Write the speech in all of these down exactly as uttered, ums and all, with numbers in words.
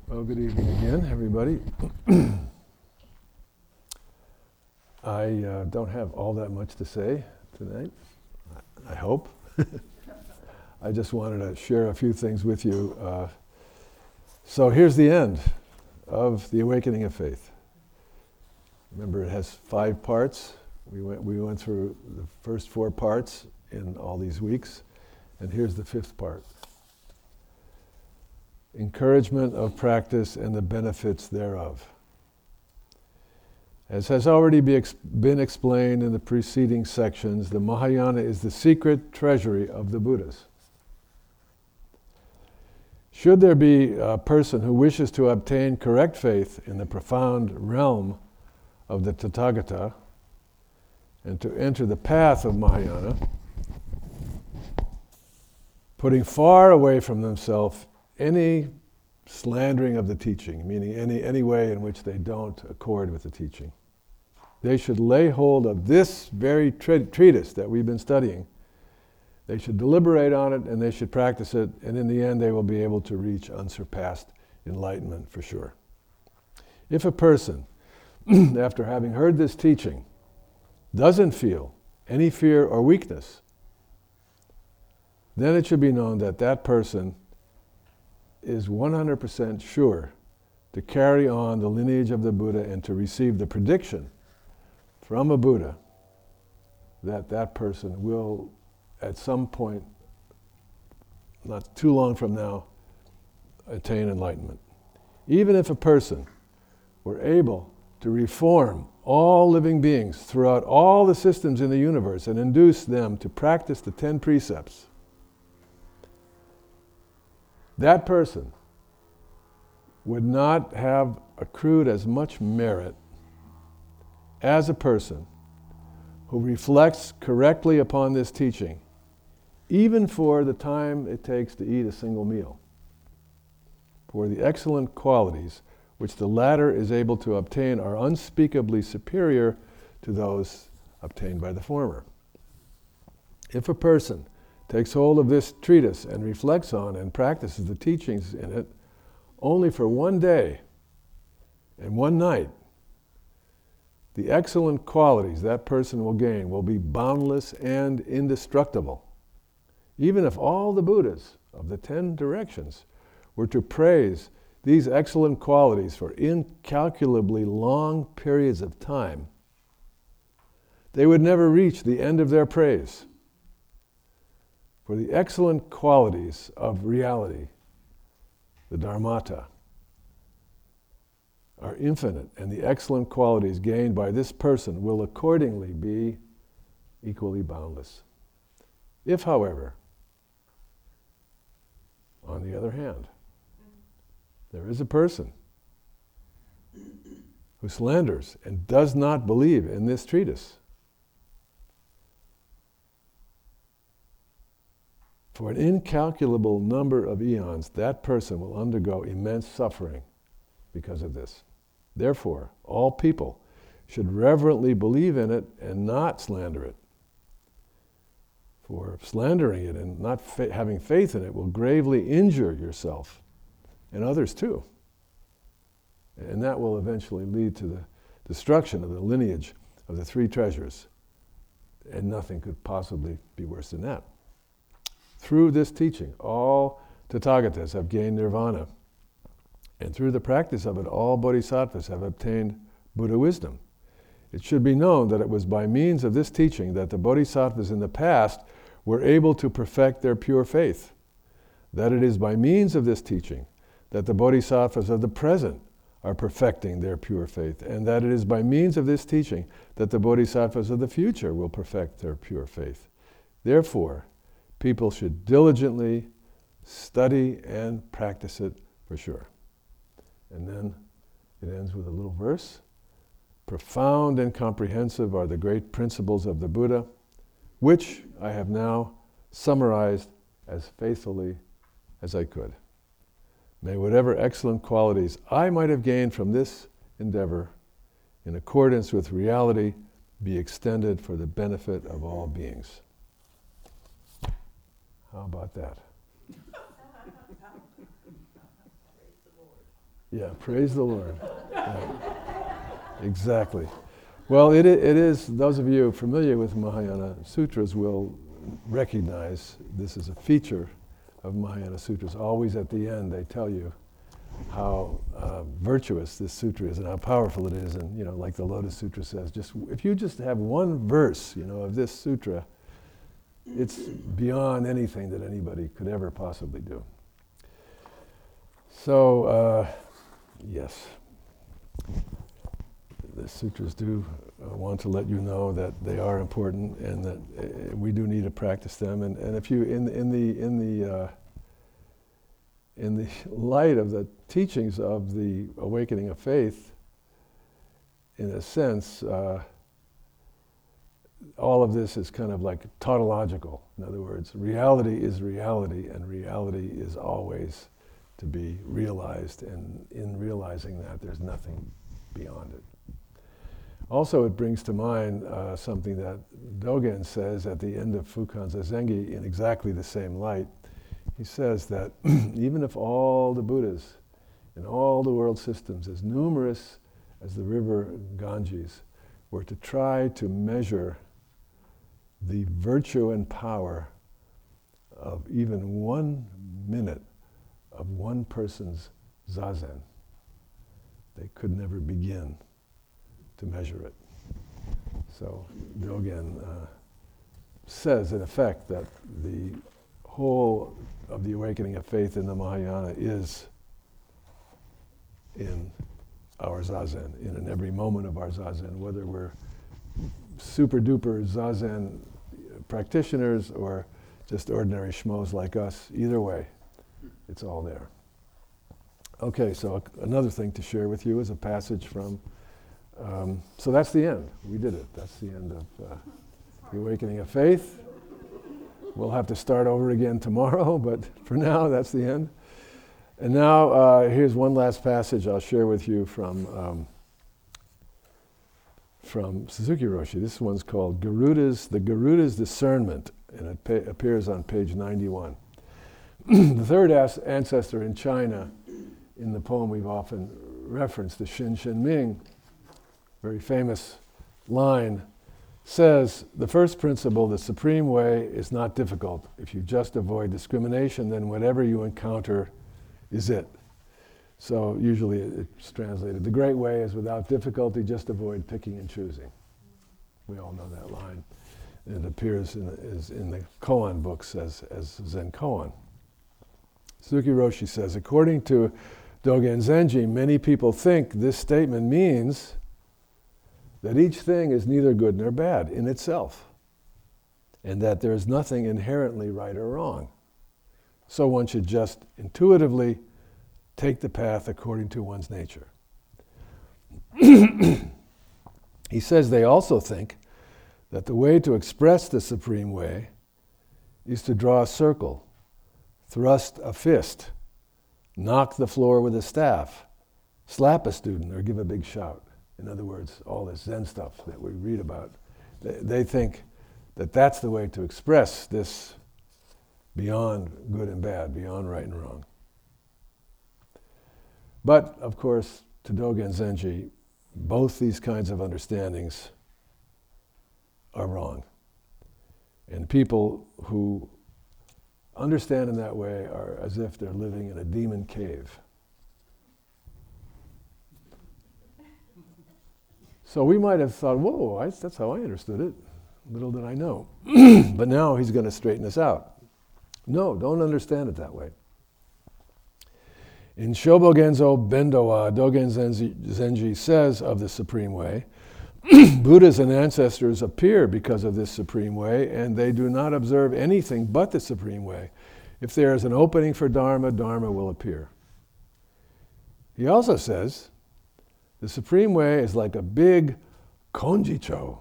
Well, good evening again, everybody. I uh, don't have all that much to say tonight, I hope. I just wanted to share a few things with you. Uh, so here's the end of the Awakening of Faith. Remember, it has five parts. We went, we went through the first four parts in all these weeks, and here's the fifth part. Encouragement of practice and the benefits thereof. As has already be ex- been explained in the preceding sections, the Mahayana is the secret treasury of the Buddhas. Should there be a person who wishes to obtain correct faith in the profound realm of the Tathagata and to enter the path of Mahayana, putting far away from themselves any slandering of the teaching, meaning any, any way in which they don't accord with the teaching. They should lay hold of this very tre- treatise that we've been studying. They should deliberate on it and they should practice it, and in the end they will be able to reach unsurpassed enlightenment for sure. If a person, after having heard this teaching, doesn't feel any fear or weakness, then it should be known that that person is one hundred percent sure to carry on the lineage of the Buddha and to receive the prediction from a Buddha that that person will, at some point, not too long from now, attain enlightenment. Even if a person were able to reform all living beings throughout all the systems in the universe and induce them to practice the ten precepts, that person would not have accrued as much merit as a person who reflects correctly upon this teaching, even for the time it takes to eat a single meal. For the excellent qualities which the latter is able to obtain are unspeakably superior to those obtained by the former. If a person takes hold of this treatise and reflects on and practices the teachings in it only for one day and one night, the excellent qualities that person will gain will be boundless and indestructible. Even if all the Buddhas of the ten directions were to praise these excellent qualities for incalculably long periods of time, they would never reach the end of their praise. For the excellent qualities of reality, the Dharmata, are infinite, and the excellent qualities gained by this person will accordingly be equally boundless. If, however, on the other hand, there is a person who slanders and does not believe in this treatise, for an incalculable number of eons, that person will undergo immense suffering because of this. Therefore, all people should reverently believe in it and not slander it. For slandering it and not fa- having faith in it will gravely injure yourself and others too. And that will eventually lead to the destruction of the lineage of the three treasures. And nothing could possibly be worse than that. Through this teaching, all Tathagatas have gained nirvana. And through the practice of it, all bodhisattvas have obtained Buddha wisdom. It should be known that it was by means of this teaching that the bodhisattvas in the past were able to perfect their pure faith. That it is by means of this teaching that the bodhisattvas of the present are perfecting their pure faith. And that it is by means of this teaching that the bodhisattvas of the future will perfect their pure faith. Therefore, people should diligently study and practice it for sure. And then it ends with a little verse. Profound and comprehensive are the great principles of the Buddha, which I have now summarized as faithfully as I could. May whatever excellent qualities I might have gained from this endeavor, in accordance with reality, be extended for the benefit of all beings. How about that? Yeah, praise the Lord. Yeah. Exactly. Well, it, it is, those of you familiar with Mahayana Sutras will recognize this is a feature of Mahayana Sutras. Always at the end they tell you how uh, virtuous this sutra is and how powerful it is. And, you know, like the Lotus Sutra says, just if you just have one verse, you know, of this sutra, it's beyond anything that anybody could ever possibly do. So, uh, yes, the sutras do uh, want to let you know that they are important and that uh, we do need to practice them. And, and if you, in, in the, in the, uh, in the light of the teachings of the awakening of faith, in a sense, uh, all of this is kind of like tautological. In other words, reality is reality, and reality is always to be realized, and in realizing that, there's nothing beyond it. Also, it brings to mind uh, something that Dogen says at the end of Fukan Zazengi in exactly the same light. He says that even if all the Buddhas in all the world systems, as numerous as the river Ganges, were to try to measure the virtue and power of even one minute of one person's zazen, they could never begin to measure it. So Dogen uh, says, in effect, that the whole of the awakening of faith in the Mahayana is in our zazen, in an every moment of our zazen, whether we're super duper zazen practitioners or just ordinary schmoes like us. Either way, it's all there. Okay, so a, another thing to share with you is a passage from, um, so that's the end. We did it. That's the end of uh, the awakening of faith. We'll have to start over again tomorrow, but for now, that's the end. And now, uh, here's one last passage I'll share with you from um, from Suzuki Roshi. This one's called Garuda's, the Garuda's Discernment, and it pa- appears on page ninety-one. The third as- ancestor in China, in the poem we've often referenced, the Xin Shin Ming, very famous line, says, the first principle, the supreme way, is not difficult. If you just avoid discrimination, then whatever you encounter is it. So usually it's translated, the great way is without difficulty, just avoid picking and choosing. We all know that line. It appears in the, is in the koan books as, as Zen koan. Suzuki Roshi says, according to Dogen Zenji, many people think this statement means that each thing is neither good nor bad in itself, and that there is nothing inherently right or wrong. So one should just intuitively take the path according to one's nature. He says they also think that the way to express the supreme way is to draw a circle, thrust a fist, knock the floor with a staff, slap a student, or give a big shout. In other words, all this Zen stuff that we read about, they, they think that that's the way to express this beyond good and bad, beyond right and wrong. But, of course, to Dogen Zenji, both these kinds of understandings are wrong. And people who understand in that way are as if they're living in a demon cave. So we might have thought, whoa, I, that's how I understood it. Little did I know. But now he's going to straighten us out. No, don't understand it that way. In Shobogenzo Bendowa, Dogen Zenji, Zenji says of the Supreme Way, Buddhas and ancestors appear because of this Supreme Way, and they do not observe anything but the Supreme Way. If there is an opening for Dharma, Dharma will appear. He also says, the Supreme Way is like a big konjicho.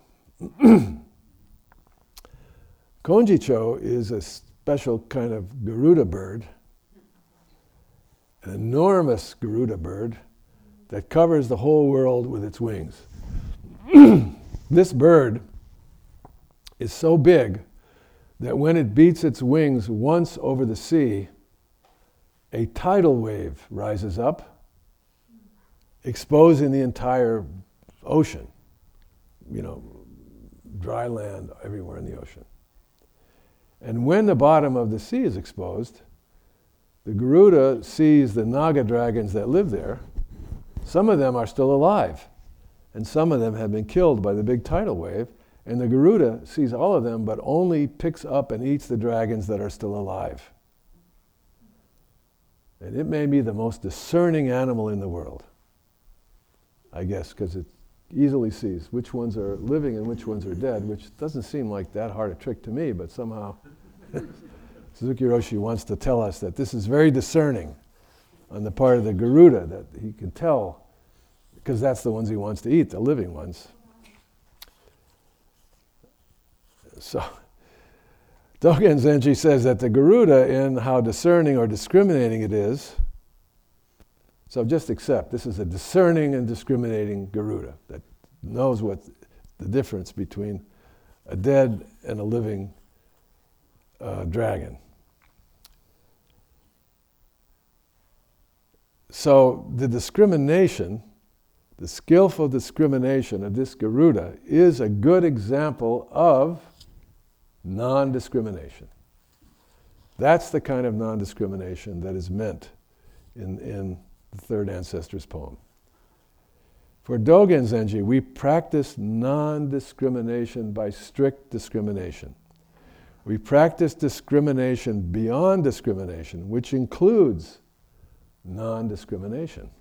Konjicho is a special kind of Garuda bird, an enormous Garuda bird that covers the whole world with its wings. This bird is so big that when it beats its wings once over the sea, a tidal wave rises up exposing the entire ocean, you know, dry land everywhere in the ocean. And when the bottom of the sea is exposed, the Garuda sees the Naga dragons that live there. Some of them are still alive, and some of them have been killed by the big tidal wave, and the Garuda sees all of them, but only picks up and eats the dragons that are still alive. And it may be the most discerning animal in the world, I guess, because it easily sees which ones are living and which ones are dead, which doesn't seem like that hard a trick to me, but somehow Suzuki Roshi wants to tell us that this is very discerning on the part of the Garuda, that he can tell, because that's the ones he wants to eat, the living ones. So, Dogen Zenji says that the Garuda, in how discerning or discriminating it is, so just accept, this is a discerning and discriminating Garuda that knows what the difference between a dead and a living uh, dragon. So the discrimination, the skillful discrimination of this Garuda is a good example of non-discrimination. That's the kind of non-discrimination that is meant in, in the third ancestor's poem. For Dogen Zenji, we practice non-discrimination by strict discrimination. We practice discrimination beyond discrimination, which includes non-discrimination.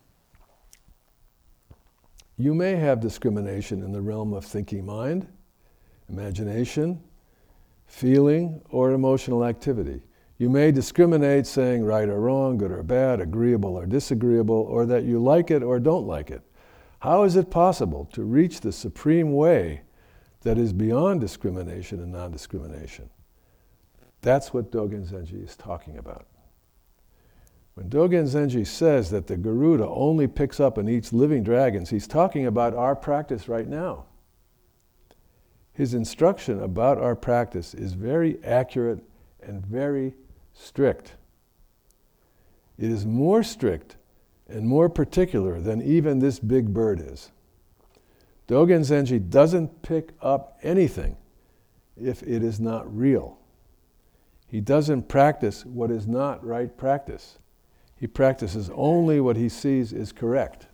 You may have discrimination in the realm of thinking mind, imagination, feeling, or emotional activity. You may discriminate saying right or wrong, good or bad, agreeable or disagreeable, or that you like it or don't like it. How is it possible to reach the supreme way that is beyond discrimination and non-discrimination? That's what Dogen Zenji is talking about. When Dogen Zenji says that the Garuda only picks up and eats living dragons, he's talking about our practice right now. His instruction about our practice is very accurate and very strict. It is more strict and more particular than even this big bird is. Dogen Zenji doesn't pick up anything if it is not real. He doesn't practice what is not right practice. He practices only what he sees is correct.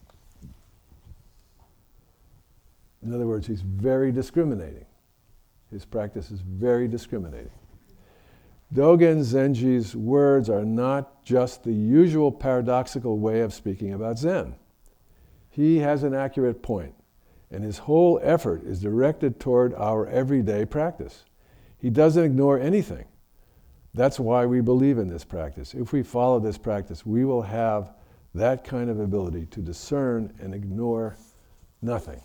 In other words, he's very discriminating. His practice is very discriminating. Dogen Zenji's words are not just the usual paradoxical way of speaking about Zen. He has an accurate point, and his whole effort is directed toward our everyday practice. He doesn't ignore anything. That's why we believe in this practice. If we follow this practice, we will have that kind of ability to discern and ignore nothing.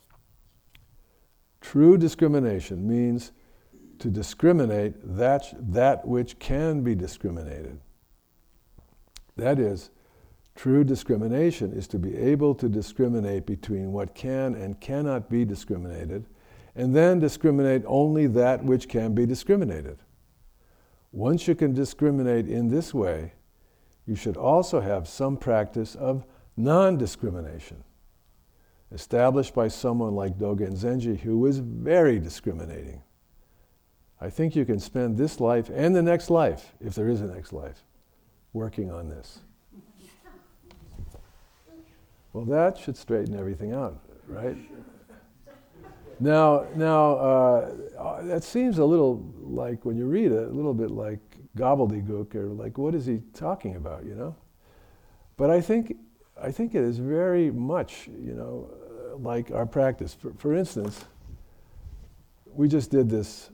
True discrimination means to discriminate that, that which can be discriminated. That is, true discrimination is to be able to discriminate between what can and cannot be discriminated, and then discriminate only that which can be discriminated. Once you can discriminate in this way, you should also have some practice of non-discrimination, established by someone like Dogen Zenji, who is very discriminating. I think you can spend this life and the next life, if there is a next life, working on this. Well, that should straighten everything out, right? Now, now uh, that seems a little like, when you read it, a little bit like gobbledygook, or like, what is he talking about, you know? But I think, I think it is very much, you know, uh, like our practice. For, for instance, we just did this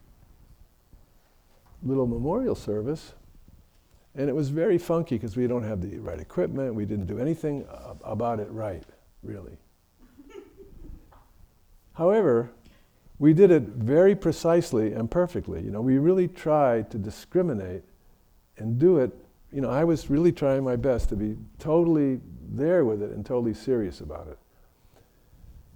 little memorial service, and it was very funky because we don't have the right equipment. We didn't do anything uh, about it right, really. However, we did it very precisely and perfectly. You know, we really tried to discriminate and do it. You know, I was really trying my best to be totally there with it and totally serious about it,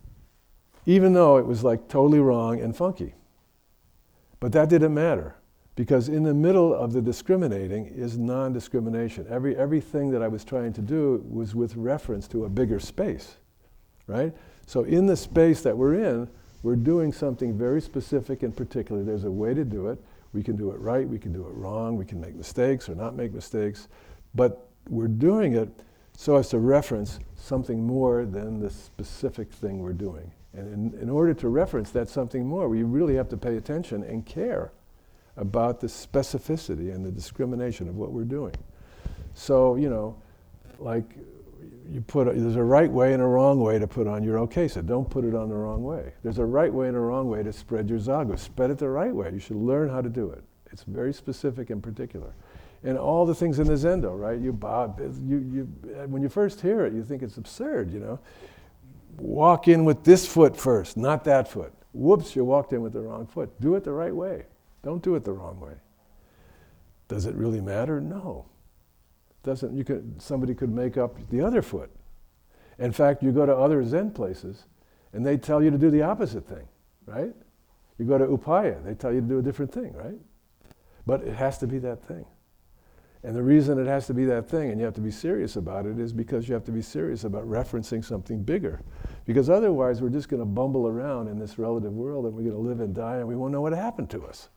even though it was like totally wrong and funky. But that didn't matter, Because in the middle of the discriminating is non-discrimination. Every, everything that I was trying to do was with reference to a bigger space, right? So in the space that we're in, we're doing something very specific and particular. There's a way to do it. We can do it right, we can do it wrong, we can make mistakes or not make mistakes, but we're doing it so as to reference something more than the specific thing we're doing. And in, in order to reference that something more, we really have to pay attention and care about the specificity and the discrimination of what we're doing. So, you know, like you put, a, there's a right way and a wrong way to put on your okesa. Don't put it on the wrong way. There's a right way and a wrong way to spread your zagu. Spread it the right way. You should learn how to do it. It's very specific and particular. And all the things in the Zendo, right? You bow, you, you, when you first hear it, you think it's absurd, you know? Walk in with this foot first, not that foot. Whoops, you walked in with the wrong foot. Do it the right way. Don't do it the wrong way. Does it really matter? No. Doesn't, you could, somebody could make up the other foot. In fact, you go to other Zen places and they tell you to do the opposite thing, right? You go to Upaya, they tell you to do a different thing, right? But it has to be that thing. And the reason it has to be that thing and you have to be serious about it is because you have to be serious about referencing something bigger. Because otherwise we're just going to bumble around in this relative world and we're going to live and die and we won't know what happened to us.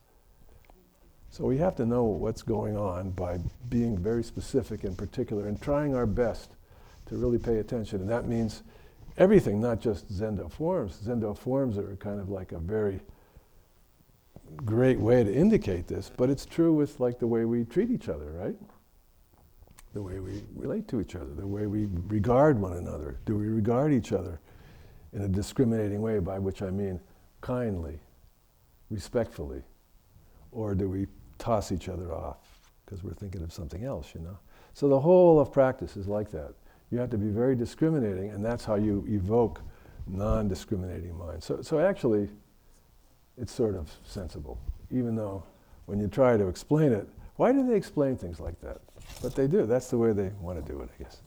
So we have to know what's going on by being very specific and particular and trying our best to really pay attention. And that means everything, not just Zendo forms. Zendo forms are kind of like a very great way to indicate this, but it's true with like the way we treat each other, right? The way we relate to each other, the way we regard one another. Do we regard each other in a discriminating way, by which I mean kindly, respectfully, or do we toss each other off because we're thinking of something else, you know? So the whole of practice is like that. You have to be very discriminating, and that's how you evoke non-discriminating mind. So, so actually, it's sort of sensible, even though when you try to explain it, why do they explain things like that? But they do. That's the way they want to do it, I guess.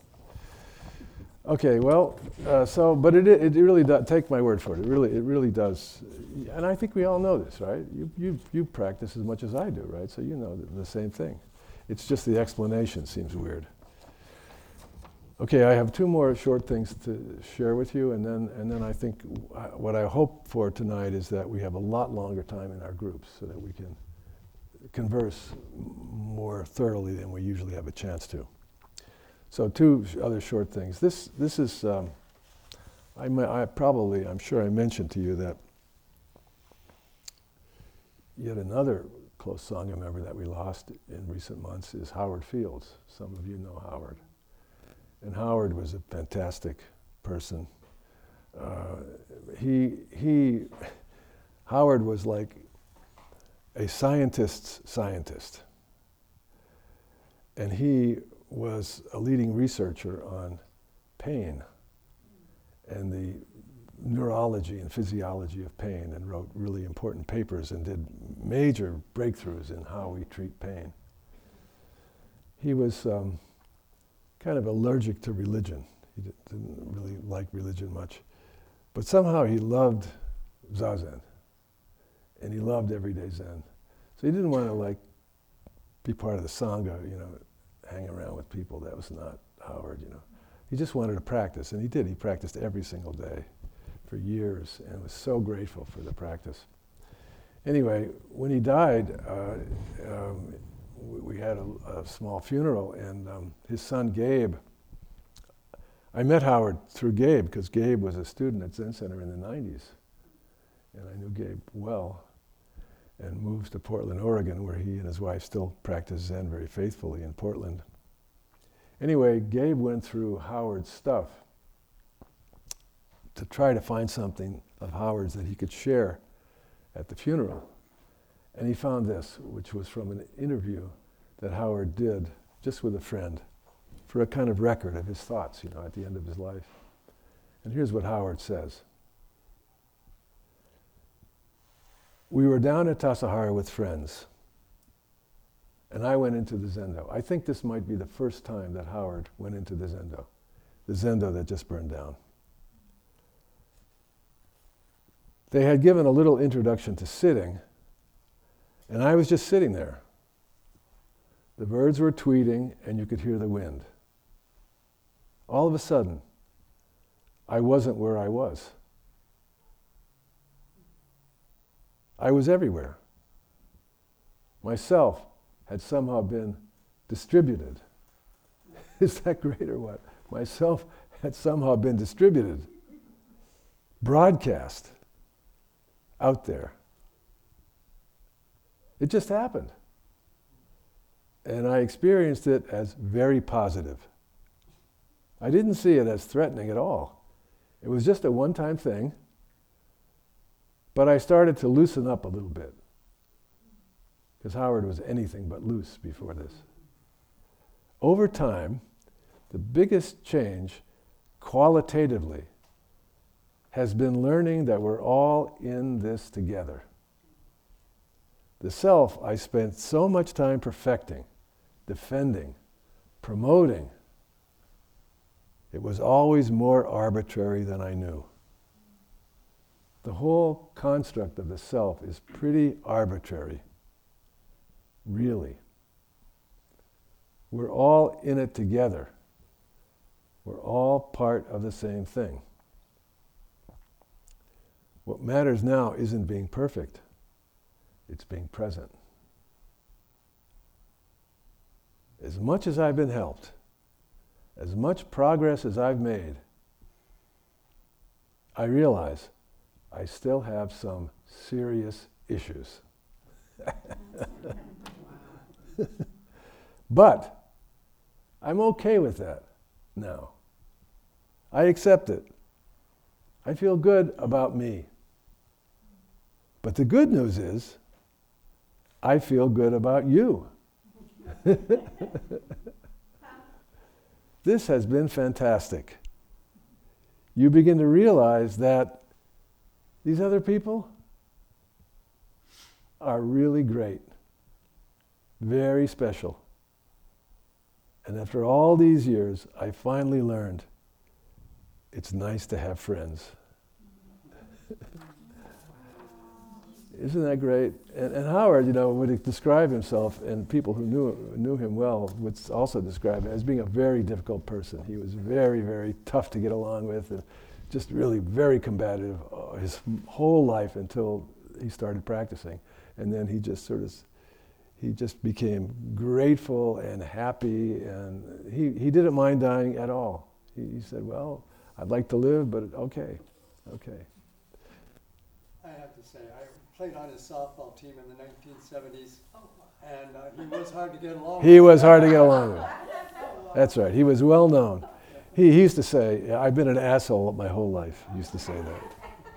Okay, well, uh, so, but it, it really does, take my word for it, it really, it really does. And I think we all know this, right? You, you, you practice as much as I do, right? So you know the, the same thing. It's just the explanation seems weird. Okay, I have two more short things to share with you, and then, and then I think w- what I hope for tonight is that we have a lot longer time in our groups so that we can converse m- more thoroughly than we usually have a chance to. So two sh- other short things. This, this is, um, I, m- I probably, I'm sure I mentioned to you that yet another close Sangha member that we lost in recent months is Howard Fields. Some of you know Howard. And Howard was a fantastic person. Uh, he, he, Howard was like a scientist's scientist. And he was a leading researcher on pain and the neurology and physiology of pain, and wrote really important papers and did major breakthroughs in how we treat pain. He was um, kind of allergic to religion. He d- didn't really like religion much. But somehow he loved Zazen. And he loved everyday Zen. So he didn't want to like be part of the Sangha, you know, hang around with people. That was not Howard, you know. He just wanted to practice, and he did. He practiced every single day for years and was so grateful for the practice. Anyway, when he died, uh, um, we had a, a small funeral, and um, his son Gabe, I met Howard through Gabe because Gabe was a student at Zen Center in the nineties. And I knew Gabe well, and moved to Portland, Oregon, where he and his wife still practice Zen very faithfully in Portland. Anyway, Gabe went through Howard's stuff to try to find something of Howard's that he could share at the funeral. And he found this, which was from an interview that Howard did just with a friend for a kind of record of his thoughts, you know, at the end of his life. And here's what Howard says. We were down at Tassajara with friends, and I went into the Zendo. I think this might be the first time that Howard went into the Zendo, the Zendo that just burned down. They had given a little introduction to sitting, And I was just sitting there. The birds were tweeting and you could hear the wind. All of a sudden, I wasn't where I was. I was everywhere. Myself had somehow been distributed. Is that great or what? Myself had somehow been distributed, broadcast out there. It just happened. And I experienced it as very positive. I didn't see it as threatening at all. It was just a one-time thing, but I started to loosen up a little bit. Because Howard was anything but loose before this. Over time, the biggest change, qualitatively, has been learning that we're all in this together. The self I spent so much time perfecting, defending, promoting, it was always more arbitrary than I knew. The whole construct of the self is pretty arbitrary, really. We're all in it together. We're all part of the same thing. What matters now isn't being perfect, it's being present. As much as I've been helped, as much progress as I've made, I realize I still have some serious issues. But I'm okay with that now. I accept it. I feel good about me. But the good news is, I feel good about you. This has been fantastic. You begin to realize that these other people are really great, very special. And after all these years, I finally learned it's nice to have friends. Isn't that great? And, and Howard, you know, would describe himself, and people who knew knew him well would also describe him as being a very difficult person. He was very, very tough to get along with, and just really very combative uh, his whole life until he started practicing. And then he just sort of, he just became grateful and happy, and he, he didn't mind dying at all. He, he said, well, I'd like to live, but okay, okay. I have to say, I played on his softball team in the nineteen seventies, and uh, he was hard to get along with. He was hard to get along with. That's right. He was well known. He, he used to say, I've been an asshole my whole life. He used to say that.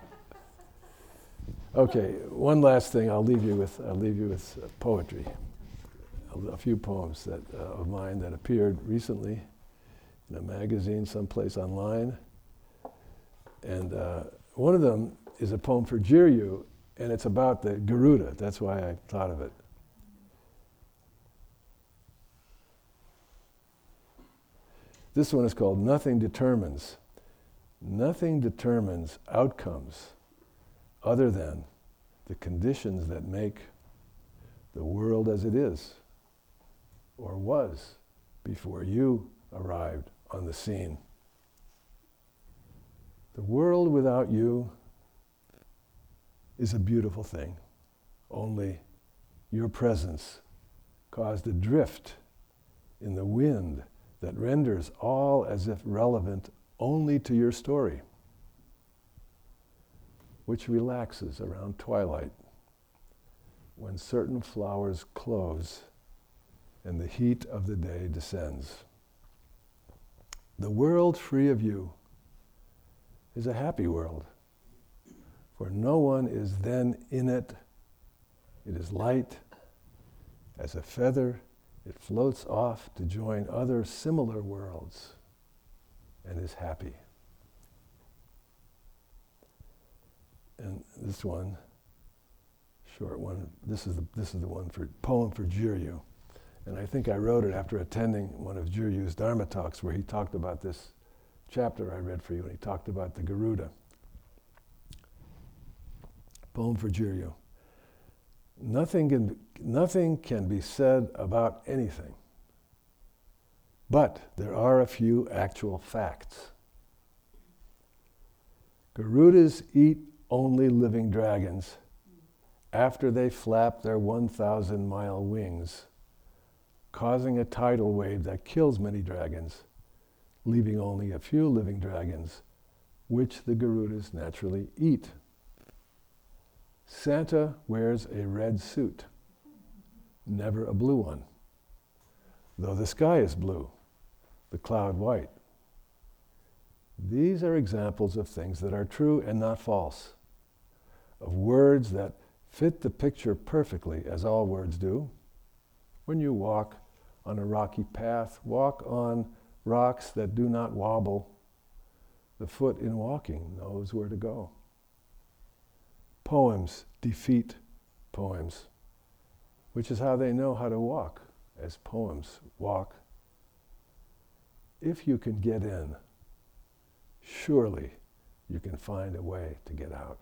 Okay, one last thing. I'll leave you with. I'll leave you with uh, poetry. A, a few poems that uh, of mine that appeared recently in a magazine, someplace online, and uh, one of them is a poem for Jiryu, and it's about the Garuda. That's why I thought of it. This one is called Nothing Determines. Nothing determines outcomes other than the conditions that make the world as it is, or was, before you arrived on the scene. The world without you is a beautiful thing. Only your presence caused a drift in the wind that renders all as if relevant only to your story, which relaxes around twilight when certain flowers close and the heat of the day descends. The world free of you is a happy world, for no one is then in it. It is light. As a feather, it floats off to join other similar worlds and is happy. And this one, short one, this is the, this is the one for poem for Jiryu. And I think I wrote it after attending one of Jiryu's Dharma talks where he talked about this chapter I read for you, and he talked about the Garuda. Poem for Jiryu. Nothing can, nothing can be said about anything. But there are a few actual facts. Garudas eat only living dragons after they flap their one thousand mile wings, causing a tidal wave that kills many dragons, leaving only a few living dragons, which the Garudas naturally eat. Santa wears a red suit, never a blue one, though the sky is blue, the cloud white. These are examples of things that are true and not false, of words that fit the picture perfectly, as all words do. When you walk on a rocky path, walk on rocks that do not wobble. The foot in walking knows where to go. Poems defeat poems, which is how they know how to walk, as poems walk. If you can get in, surely you can find a way to get out.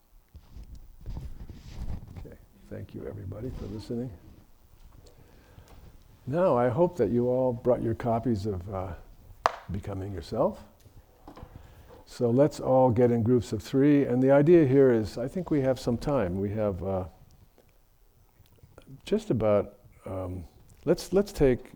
Okay, thank you everybody for listening. Now I hope that you all brought your copies of uh, Becoming Yourself. So let's all get in groups of three, and the idea here is, I think we have some time. We have uh, just about, um, let's let's take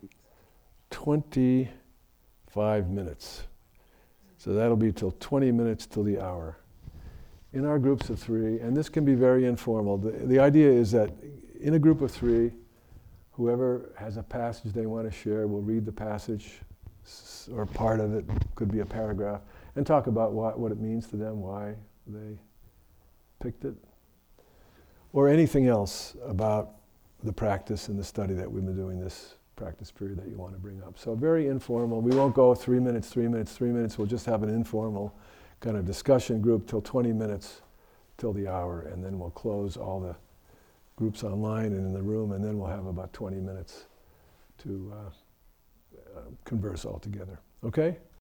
twenty-five minutes. So that'll be till twenty minutes till the hour. In our groups of three, and this can be very informal. The, the idea is that in a group of three, whoever has a passage they want to share will read the passage, s- or part of it, could be a paragraph, and talk about what, what it means to them, why they picked it, or anything else about the practice and the study that we've been doing this practice period that you want to bring up. So very informal. We won't go three minutes, three minutes, three minutes. We'll just have an informal kind of discussion group till twenty minutes till the hour, and then we'll close all the groups online and in the room, and then we'll have about twenty minutes to uh, uh, converse all together. Okay?